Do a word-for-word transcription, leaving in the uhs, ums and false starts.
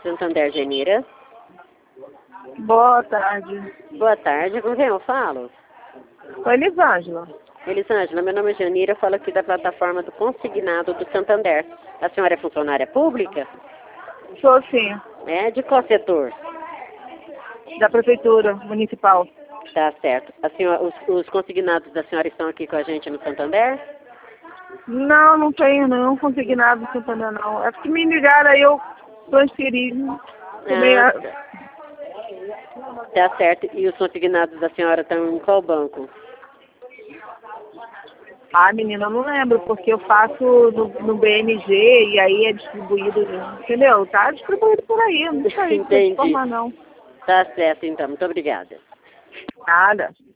Santander, Genira. Boa tarde. Boa tarde, com quem eu falo? Oi, Elisângela. Elisângela, meu nome é Janira, eu falo aqui da plataforma do Consignado do Santander. A senhora é funcionária pública? Sou sim, É, de qual setor? da Prefeitura Municipal. Tá certo. A senhora, os, os consignados da senhora estão aqui com a gente no Santander? Não, não tenho não, consegui nada do Santander não. É porque me ligaram aí eu transferi. Também, Ah, a- tá. Tá certo. E os consignados da senhora estão em qual banco? ah, menina, eu não lembro, porque eu faço no, no B N G e aí é distribuído, entendeu? Tá distribuído por aí, não sei se Entendi. informar não. Tá certo, então. Muito obrigada. Nada.